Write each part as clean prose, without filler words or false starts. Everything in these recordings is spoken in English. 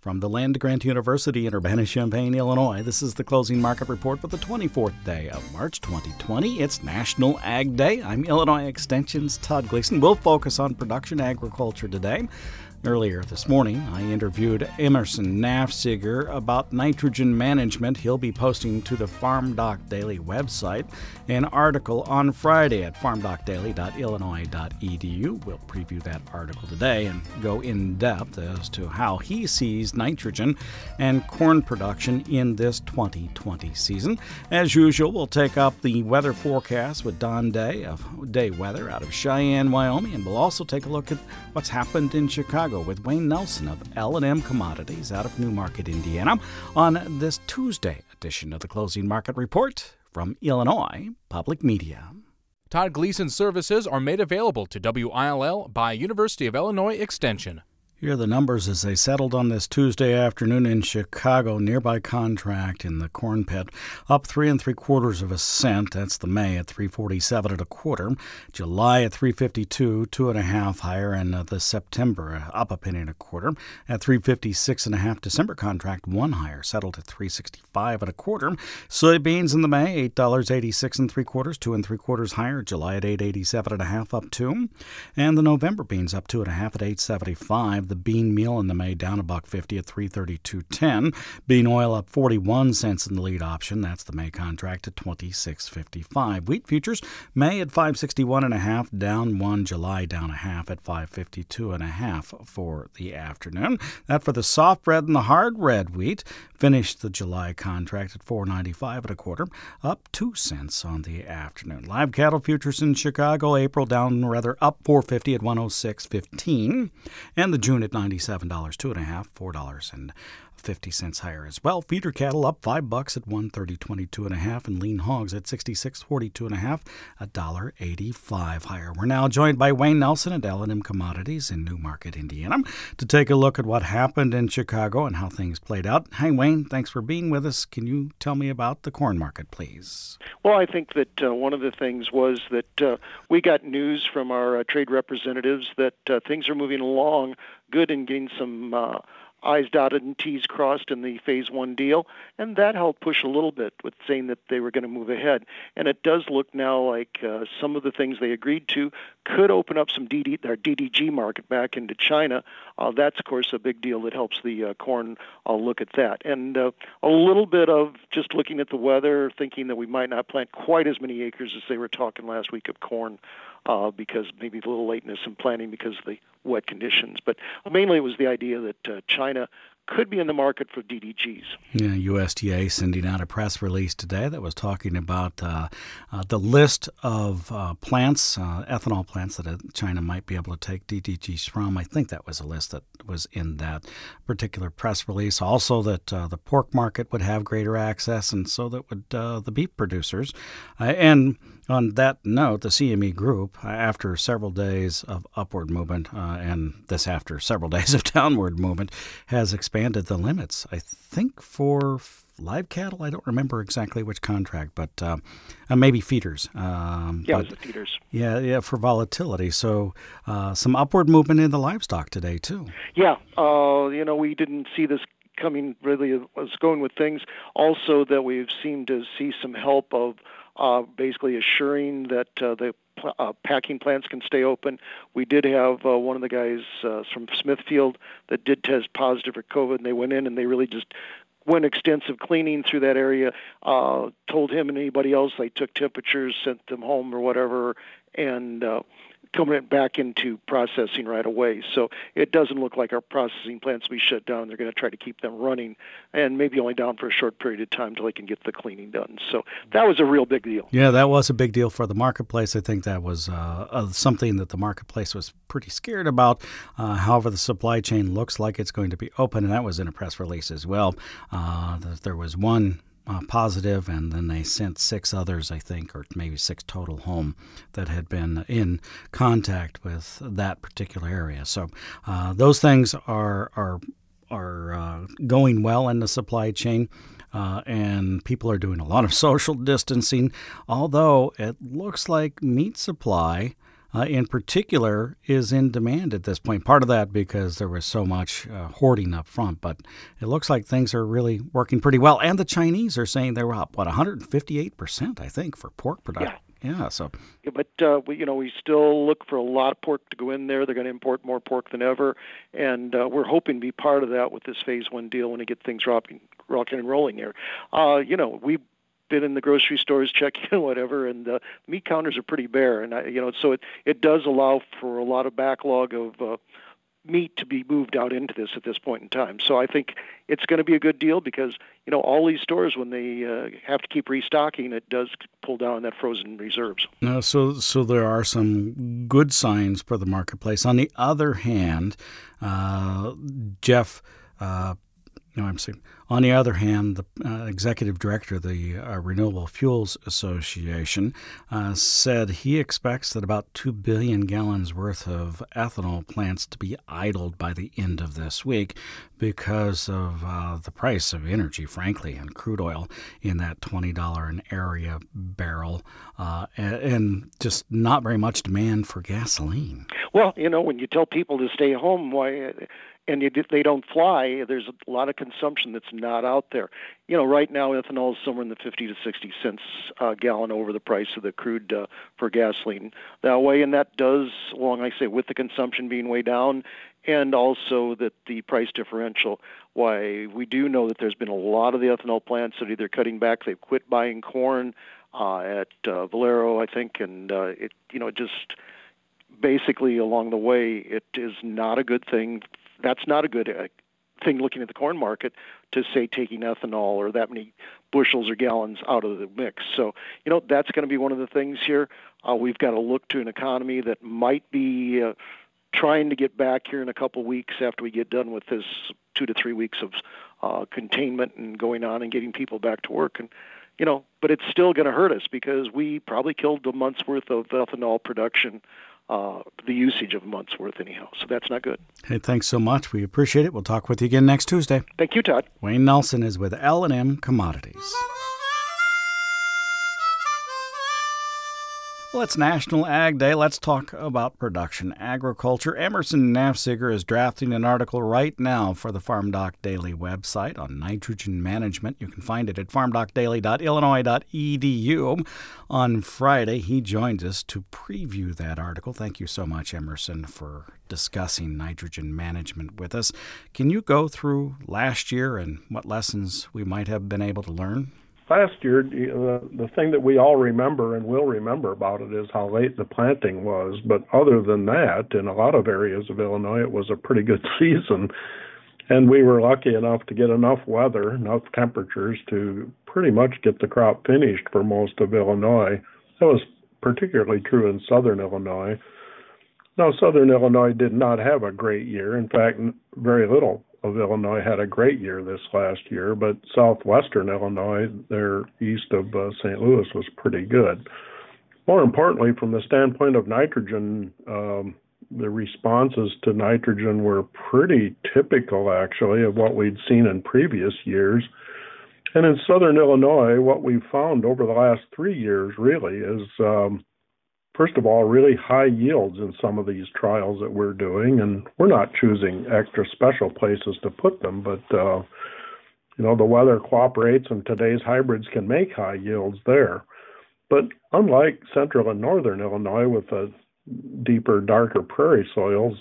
From the Land Grant University in Urbana-Champaign, Illinois, this is the Closing Market Report for the 24th day of March 2020. It's National Ag Day. I'm Illinois Extension's Todd Gleason. We'll focus on production agriculture today. Earlier this morning, I interviewed Emerson Nafziger about nitrogen management. He'll be posting to the Farm Doc Daily website an article on Friday at farmdocdaily.illinois.edu. We'll preview that article today and go in depth as to how he sees nitrogen and corn production in this 2020 season. As usual, we'll take up the weather forecast with Don Day of Day Weather out of Cheyenne, Wyoming, and we'll also take a look at what's happened in Chicago with Wayne Nelson of L&M Commodities out of Newmarket, Indiana, on this Tuesday edition of the Closing Market Report from Illinois Public Media. Todd Gleason's services are made available to WILL by University of Illinois Extension. Here are the numbers as they settled on this Tuesday afternoon in Chicago. Nearby contract in the corn pit up 3 3/4 cents. That's the May at 3.47 1/4. July at 3.52, 2.5 higher, and the September up a penny and a quarter at 3.56 1/2. December contract 1 higher, settled at 3.65 1/4. Soybeans in the May $8.86 3/4, 2 3/4 higher. July at 8.87 1/2, up 2, and the November beans up 2.5 at 8.75. The bean meal in the May down $1.50 at 332.10. Bean oil up 41 cents in the lead option. That's the May contract at 26.55. Wheat futures May at 561 1/2, down 1. July down 1/2 at 552 1/2 for the afternoon. That for the soft red and the hard red wheat. Finished the July contract at 4.95 1/4, up 2 cents on the afternoon. Live cattle futures in Chicago, April down up 4.50 at 106.15, and the June at $97 2.5, $4.50 higher as well. Feeder cattle up $5 at 130.22 1/2, and lean hogs at 66.42 1/2, $1.85 higher. We're now joined by Wayne Nelson at L&M Commodities in Newmarket, Indiana, to take a look at what happened in Chicago and how things played out. Hi, Wayne. Thanks for being with us. Can you tell me about the corn market, please? Well, I think that one of the things was that we got news from our trade representatives that things are moving along good and getting some I's dotted and T's crossed in the Phase 1 deal, and that helped push a little bit with saying that they were going to move ahead. And it does look now like some of the things they agreed to could open up some their DDG market back into China. That's, of course, a big deal that helps the corn look at that. And a little bit of just looking at the weather, thinking that we might not plant quite as many acres as they were talking last week of corn, because maybe a little lateness in planting because of the wet conditions. But mainly it was the idea that China could be in the market for DDGs. Yeah, USDA sending out a press release today that was talking about the list of plants, ethanol plants that China might be able to take DDGs from. I think that was a list that was in that particular press release. Also that the pork market would have greater access, and so that would the beef producers. And on that note, the CME Group, after several days of upward movement, and this after several days of downward movement, has expanded the limits, I think, for live cattle. I don't remember exactly which contract, but maybe feeders. It was the feeders. Yeah, for volatility. So some upward movement in the livestock today, too. Yeah, we didn't see this coming really as going with things. Also that we've seemed to see some help of basically assuring that the packing plants can stay open. We did have one of the guys from Smithfield that did test positive for COVID, and they went in and they really just went extensive cleaning through that area, told him and anybody else they took temperatures, sent them home or whatever, and coming back into processing right away. So it doesn't look like our processing plants will be shut down. They're going to try to keep them running, and maybe only down for a short period of time until they can get the cleaning done. So that was a real big deal. Yeah, that was a big deal for the marketplace. I think that was something that the marketplace was pretty scared about. However, the supply chain looks like it's going to be open, and that was in a press release as well. There was one positive, and then they sent 6 others, I think, or maybe 6 total home that had been in contact with that particular area. So those things are going well in the supply chain. And people are doing a lot of social distancing, although it looks like meat supply in particular is in demand at this point. Part of that because there was so much hoarding up front, but it looks like things are really working pretty well. And the Chinese are saying they were up, 158%, I think, for pork production. Yeah, so. Yeah, but we still look for a lot of pork to go in there. They're going to import more pork than ever, and we're hoping to be part of that with this Phase 1 deal when we get things rocking and rolling here. We've been in the grocery stores checking whatever, and the meat counters are pretty bare, and so it does allow for a lot of backlog of meat to be moved out into this at this point in time. So I think it's going to be a good deal because, all these stores, when they have to keep restocking, it does pull down that frozen reserves. No, so there are some good signs for the marketplace. On the other hand, Jeff, on the other hand, the executive director of the Renewable Fuels Association said he expects that about 2 billion gallons worth of ethanol plants to be idled by the end of this week because of the price of energy, frankly, and crude oil in that $20 an area barrel, and just not very much demand for gasoline. Well, when you tell people to stay home, and they don't fly, there's a lot of consumption that's not out there. Right now ethanol is somewhere in the 50 to 60 cents a gallon over the price of the crude for gasoline that way, and that does, with the consumption being way down, and also that the price differential, why we do know that there's been a lot of the ethanol plants that are either cutting back, they've quit buying corn at Valero, I think, and just basically along the way, it is not a good thing. That's not a good thing looking at the corn market to say taking ethanol or that many bushels or gallons out of the mix. So, that's going to be one of the things here. We've got to look to an economy that might be trying to get back here in a couple of weeks after we get done with this 2 to 3 weeks of containment and going on and getting people back to work. And, but it's still going to hurt us because we probably killed a month's worth of ethanol production, the usage of a month's worth anyhow. So that's not good. Hey, thanks so much. We appreciate it. We'll talk with you again next Tuesday. Thank you, Todd. Wayne Nelson is with L&M Commodities. Well, it's National Ag Day. Let's talk about production agriculture. Emerson Nafziger is drafting an article right now for the Farm Doc Daily website on nitrogen management. You can find it at farmdocdaily.illinois.edu. On Friday, he joins us to preview that article. Thank you so much, Emerson, for discussing nitrogen management with us. Can you go through last year and what lessons we might have been able to learn? Last year, the thing that we all remember and will remember about it is how late the planting was. But other than that, in a lot of areas of Illinois, it was a pretty good season. And we were lucky enough to get enough weather, enough temperatures to pretty much get the crop finished for most of Illinois. That was particularly true in southern Illinois. Now, southern Illinois did not have a great year. In fact, very little of Illinois had a great year this last year, but southwestern Illinois, there east of St. Louis, was pretty good. More importantly, from the standpoint of nitrogen, the responses to nitrogen were pretty typical, actually, of what we'd seen in previous years. And in southern Illinois, what we've found over the last 3 years, really, is first of all, really high yields in some of these trials that we're doing, and we're not choosing extra special places to put them, but the weather cooperates, and today's hybrids can make high yields there. But unlike central and northern Illinois with the deeper, darker prairie soils,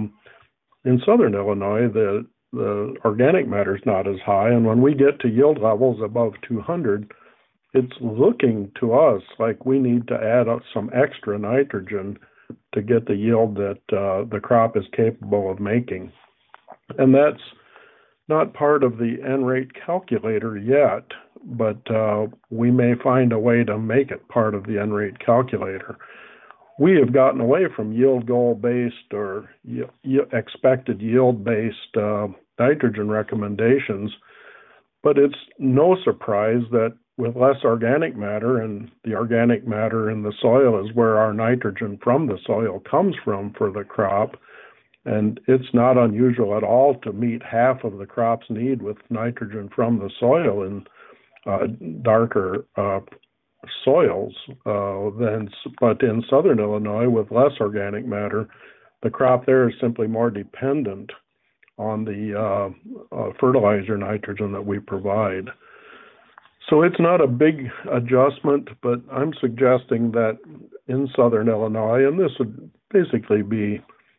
in southern Illinois, the organic matter is not as high, and when we get to yield levels above 200, it's looking to us like we need to add up some extra nitrogen to get the yield that the crop is capable of making. And that's not part of the N-rate calculator yet, but we may find a way to make it part of the N-rate calculator. We have gotten away from yield goal-based or expected yield-based nitrogen recommendations, but it's no surprise that with less organic matter, and the organic matter in the soil is where our nitrogen from the soil comes from for the crop, and it's not unusual at all to meet half of the crop's need with nitrogen from the soil in darker soils. But in southern Illinois, with less organic matter, the crop there is simply more dependent on the fertilizer nitrogen that we provide. So it's not a big adjustment, but I'm suggesting that in southern Illinois, and this would basically be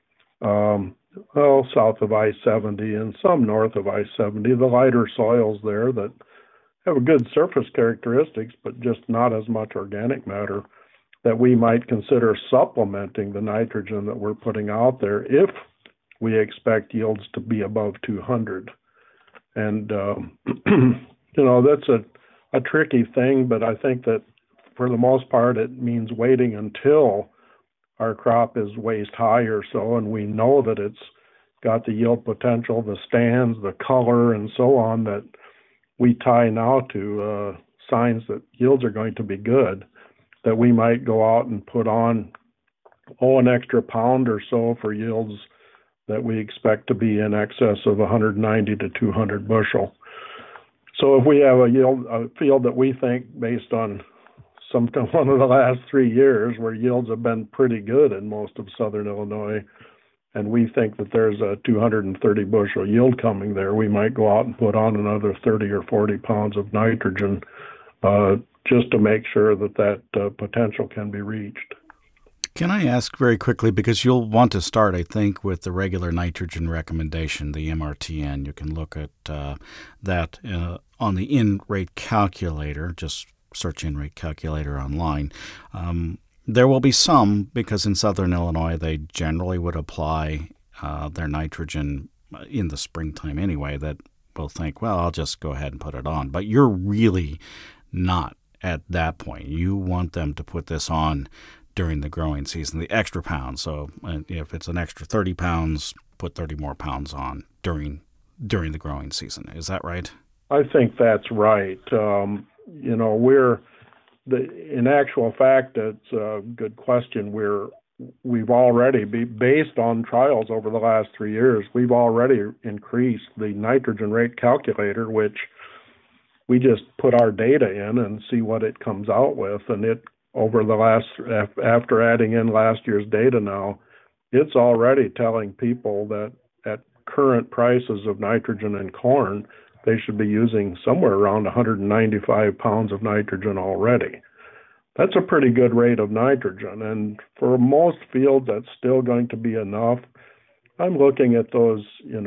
south of I-70 and some north of I-70, the lighter soils there that have good surface characteristics, but just not as much organic matter, that we might consider supplementing the nitrogen that we're putting out there if we expect yields to be above 200. And, that's a tricky thing, but I think that for the most part, it means waiting until our crop is waist high or so, and we know that it's got the yield potential, the stands, the color, and so on, that we tie now to signs that yields are going to be good, that we might go out and put on, an extra pound or so for yields that we expect to be in excess of 190 to 200 bushel. So if we have a field that we think, based on one of the last 3 years, where yields have been pretty good in most of southern Illinois, and we think that there's a 230 bushel yield coming there, we might go out and put on another 30 or 40 pounds of nitrogen just to make sure that potential can be reached. Can I ask very quickly, because you'll want to start, I think, with the regular nitrogen recommendation, the MRTN. You can look at that on the in-rate calculator, just search in-rate calculator online. There will be some, because in southern Illinois they generally would apply their nitrogen in the springtime anyway, that will think, well, I'll just go ahead and put it on. But you're really not at that point. You want them to put this on during the growing season, the extra pounds. So if it's an extra 30 pounds, put 30 more pounds on during the growing season. Is that right? I think that's right. In actual fact, it's a good question. We've already, based on trials over the last 3 years, we've already increased the nitrogen rate calculator, which we just put our data in and see what it comes out with. And it, after adding in last year's data now, it's already telling people that at current prices of nitrogen in corn, they should be using somewhere around 195 pounds of nitrogen already. That's a pretty good rate of nitrogen. And for most fields, that's still going to be enough. I'm looking at those,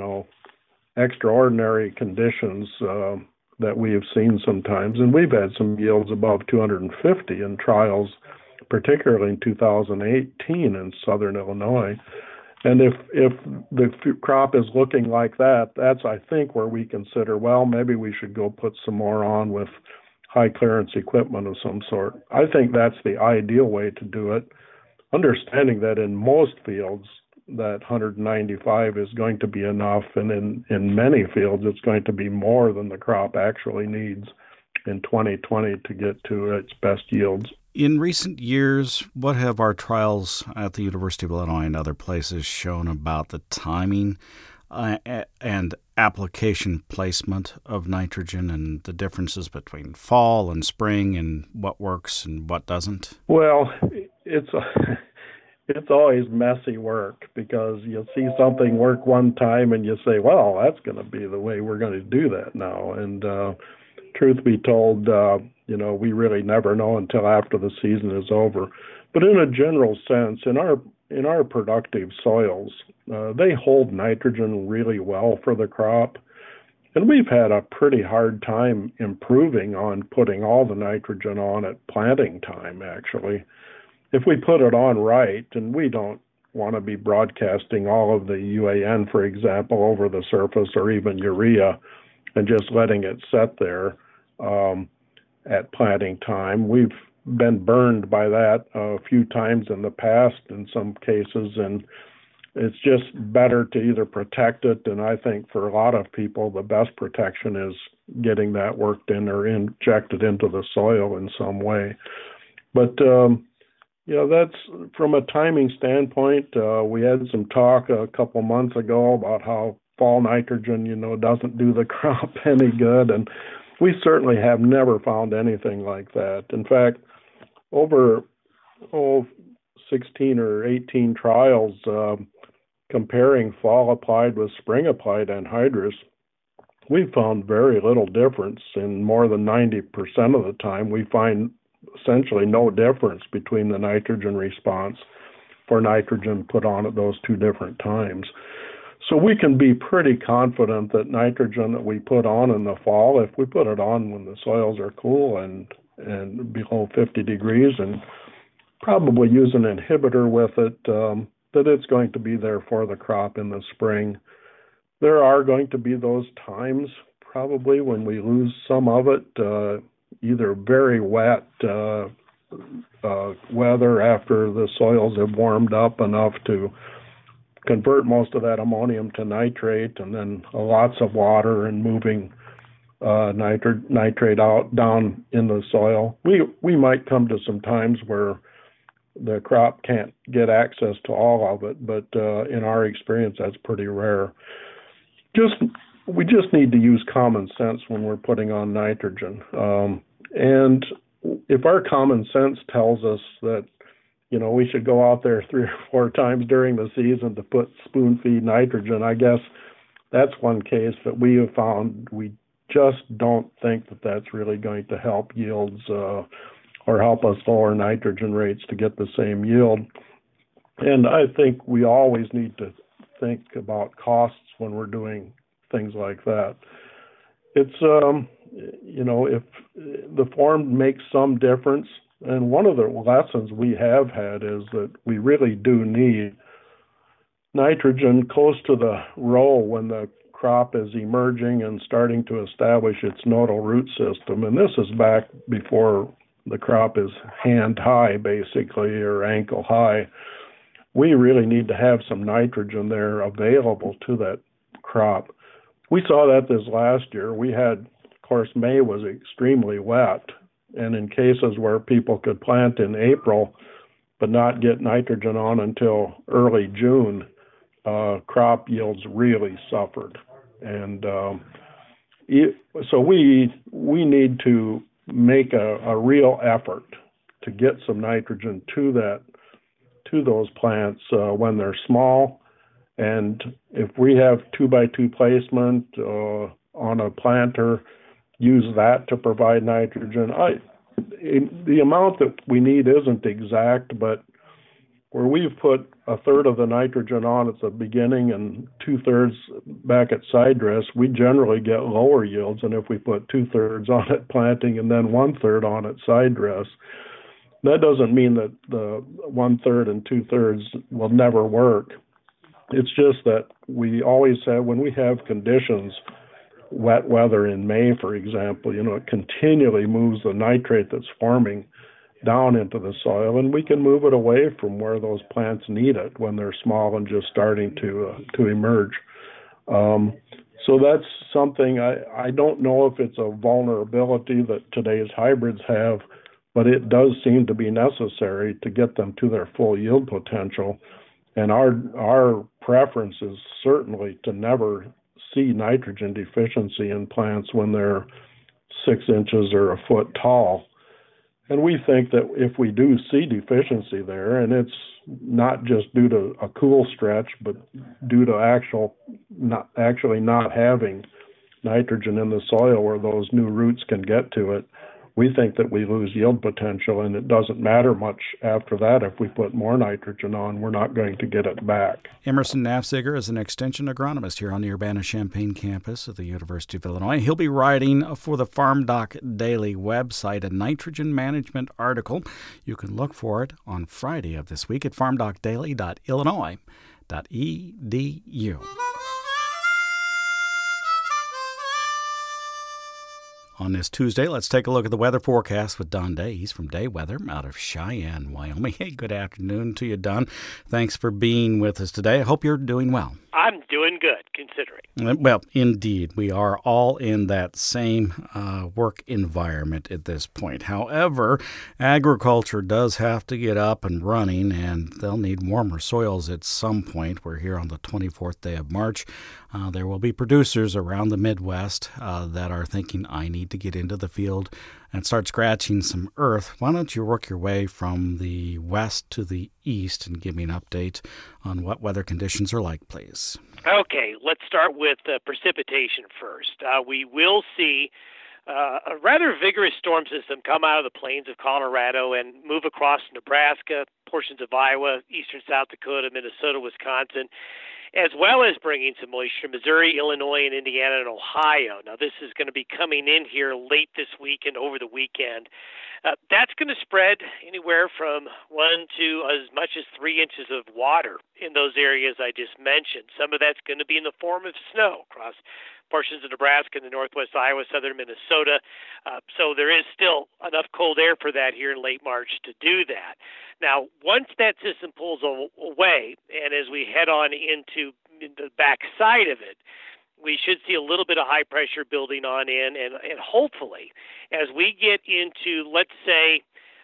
extraordinary conditions that we have seen sometimes. And we've had some yields above 250 in trials, particularly in 2018 in southern Illinois. And if the crop is looking like that, that's, I think, where we consider, well, maybe we should go put some more on with high clearance equipment of some sort. I think that's the ideal way to do it, understanding that in most fields that 195 is going to be enough, and in many fields it's going to be more than the crop actually needs in 2020 to get to its best yields. In recent years, what have our trials at the University of Illinois and other places shown about the timing and application placement of nitrogen and the differences between fall and spring and what works and what doesn't? Well, it's always messy work, because you'll see something work one time and you say, well, that's going to be the way we're going to do that now. And truth be told, we really never know until after the season is over. But in a general sense, in our productive soils, they hold nitrogen really well for the crop. And we've had a pretty hard time improving on putting all the nitrogen on at planting time, actually. If we put it on right, and we don't want to be broadcasting all of the UAN, for example, over the surface, or even urea, and just letting it set there at planting time. We've been burned by that a few times in the past in some cases, and it's just better to either protect it, and I think for a lot of people the best protection is getting that worked in or injected into the soil in some way. But that's from a timing standpoint. We had some talk a couple months ago about how fall nitrogen, doesn't do the crop any good, and We certainly have never found anything like that. In fact, over 16 or 18 trials comparing fall applied with spring applied anhydrous, we found very little difference. In more than 90% of the time, we find essentially no difference between the nitrogen response for nitrogen put on at those two different times. So we can be pretty confident that nitrogen that we put on in the fall, if we put it on when the soils are cool and below 50 degrees and probably use an inhibitor with it, that it's going to be there for the crop in the spring. There are going to be those times probably when we lose some of it, either very wet weather after the soils have warmed up enough to convert most of that ammonium to nitrate, and then lots of water and moving nitrate out down in the soil. We might come to some times where the crop can't get access to all of it, but in our experience, that's pretty rare. We just need to use common sense when we're putting on nitrogen. And if our common sense tells us that, we should go out there 3 or 4 times during the season to put spoon feed nitrogen, I guess that's one case that we have found we just don't think that that's really going to help yields or help us lower nitrogen rates to get the same yield. And I think we always need to think about costs when we're doing things like that. It's, if the form makes some difference, and one of the lessons we have had is that we really do need nitrogen close to the row when the crop is emerging and starting to establish its nodal root system. And this is back before the crop is hand high, basically, or ankle high. We really need to have some nitrogen there available to that crop. We saw that this last year. We had, of course, May was extremely wet, and in cases where people could plant in April but not get nitrogen on until early June, crop yields really suffered. And so we need to make a real effort to get some nitrogen to those plants when they're small. And if we have 2x2 placement on a planter, use that to provide nitrogen. The amount that we need isn't exact, but where we've put 1/3 of the nitrogen on at the beginning and 2/3 back at side dress, we generally get lower yields than if we put 2/3 on at planting and then 1/3 on at side dress. That doesn't mean that the 1/3 and 2/3 will never work. It's just that we always have, when we have conditions, wet weather in May, for example, it continually moves the nitrate that's forming down into the soil, and we can move it away from where those plants need it when they're small and just starting to emerge. So that's something I don't know if it's a vulnerability that today's hybrids have, but it does seem to be necessary to get them to their full yield potential. And our preference is certainly to never see nitrogen deficiency in plants when they're 6 inches or 1 foot tall. And we think that if we do see deficiency there, and it's not just due to a cool stretch, but due to actually not having nitrogen in the soil where those new roots can get to it, we think that we lose yield potential, and it doesn't matter much after that. If we put more nitrogen on, we're not going to get it back. Emerson Nafziger is an extension agronomist here on the Urbana-Champaign campus of the University of Illinois. He'll be writing for the Farm Doc Daily website a nitrogen management article. You can look for it on Friday of this week at farmdocdaily.illinois.edu. On this Tuesday, let's take a look at the weather forecast with Don Day. He's from Day Weather out of Cheyenne, Wyoming. Hey, good afternoon to you, Don. Thanks for being with us today. I hope you're doing well. I'm doing good, considering. Well, indeed. We are all in that same work environment at this point. However, agriculture does have to get up and running, and they'll need warmer soils at some point. We're here on the 24th day of March. There will be producers around the Midwest that are thinking, I need to get into the field and start scratching some earth. Why don't you work your way from the west to the east and give me an update on what weather conditions are like, please? Okay, let's start with precipitation first. We will see a rather vigorous storm system come out of the plains of Colorado and move across Nebraska, portions of Iowa, eastern South Dakota, Minnesota, Wisconsin, as well as bringing some moisture, Missouri, Illinois, and Indiana, and Ohio. Now, this is going to be coming in here late this week and over the weekend. That's going to spread anywhere from 1 to as much as 3 inches of water in those areas I just mentioned. Some of that's going to be in the form of snow across portions of Nebraska and the northwest Iowa, southern Minnesota. So there is still enough cold air for that here in late March to do that. Now, once that system pulls away, and as we head on into the backside of it, we should see a little bit of high pressure building on in, and hopefully, as we get into, let's say,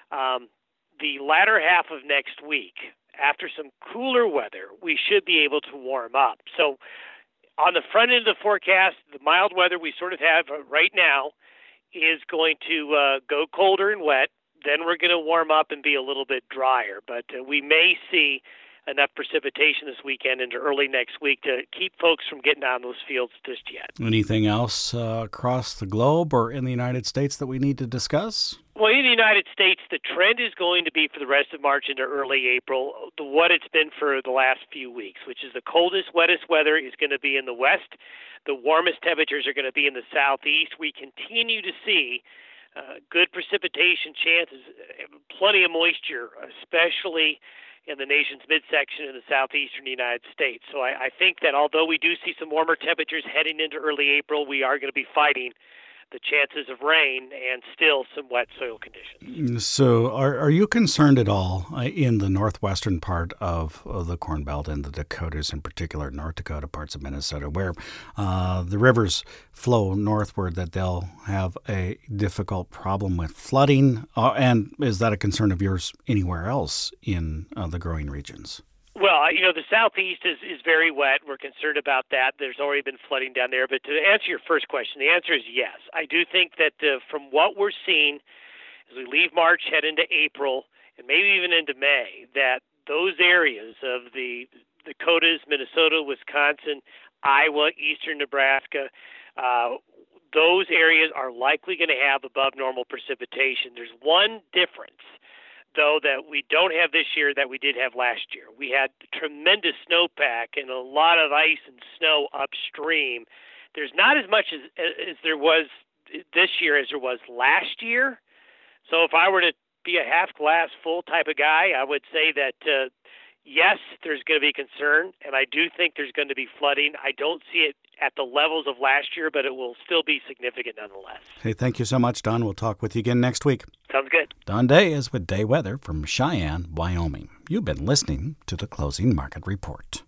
the latter half of next week, after some cooler weather, we should be able to warm up. So on the front end of the forecast, the mild weather we sort of have right now is going to go colder and wet. Then we're going to warm up and be a little bit drier. But we may see enough precipitation this weekend into early next week to keep folks from getting on those fields just yet. Anything else across the globe or in the United States that we need to discuss? Well, in the United States, the trend is going to be for the rest of March into early April what it's been for the last few weeks, which is the coldest, wettest weather is going to be in the west. The warmest temperatures are going to be in the southeast. We continue to see good precipitation chances, plenty of moisture, especially in the nation's midsection in the southeastern United States. So I think that although we do see some warmer temperatures heading into early April, we are going to be fighting the chances of rain and still some wet soil conditions. So are you concerned at all in the northwestern part of the Corn Belt and the Dakotas, in particular North Dakota, parts of Minnesota, where the rivers flow northward, that they'll have a difficult problem with flooding? And is that a concern of yours anywhere else in the growing regions? Well, the southeast is very wet. We're concerned about that. There's already been flooding down there. But to answer your first question, the answer is yes. I do think that from what we're seeing as we leave March, head into April, and maybe even into May, that those areas of the Dakotas, Minnesota, Wisconsin, Iowa, eastern Nebraska, those areas are likely going to have above normal precipitation. There's one difference, though, that we don't have this year that we did have last year. We had tremendous snowpack and a lot of ice and snow upstream. There's not as much as there was this year as there was last year. So if I were to be a half glass full type of guy, I would say that yes, there's going to be concern, and I do think there's going to be flooding. I don't see it at the levels of last year, but it will still be significant nonetheless. Hey, thank you so much, Don. We'll talk with you again next week. Sounds good. Don Day is with Day Weather from Cheyenne, Wyoming. You've been listening to the Closing Market Report.